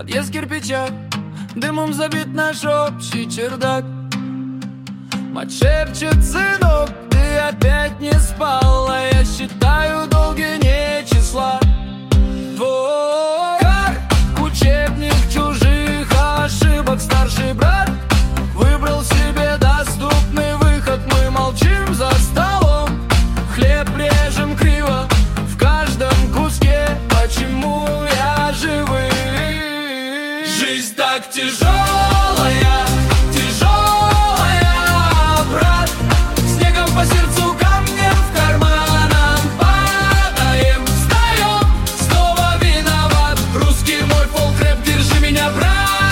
Подъезд кирпича, дымом забит наш общий чердак. Мать шепчет: сынок, ты опять не спал, а я считаю долги не числа. Твой как учебник чужих ошибок старший брат выбрал себе доступный выход. Мы молчим за столом, хлеб режем криво в каждом куске. Почему я живый? Жизнь так тяжелая, тяжелая, брат. Снегом по сердцу, камнем в карманам падаем, встаем, снова виноват. Русский мой фолк-рэп, держи меня, брат.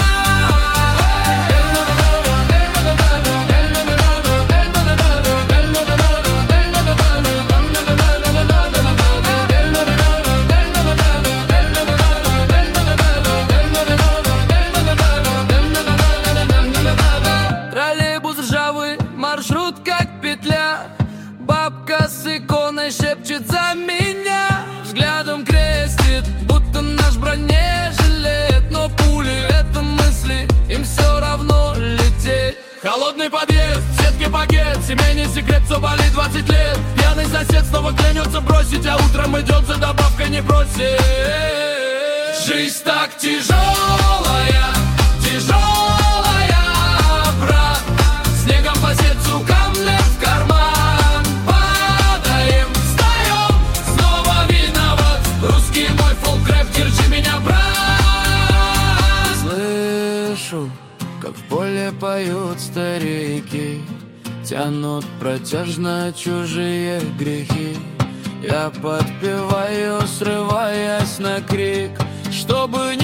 Троллейбус ржавый, маршрут как петля. Бабка с иконой шепчет за меня, взглядом крестит, будто наш бронежилет. Но пули — это мысли, им все равно лететь. Холодный подъезд, в сетке пакет, семейный секрет, все болит 20 лет. Пьяный сосед снова клянется бросить, а утром идет за добавкой, не просит. Жизнь так тяжелая, тяжелая, брат. Снегом по сердцу, камнем в карман падаем, встаем, снова виноват. Русский мой фолк-рэп, держи меня, брат. Слышу, как в поле поют старики, тянут протяжно чужие грехи. Я подпеваю, срываясь на крик, чтобы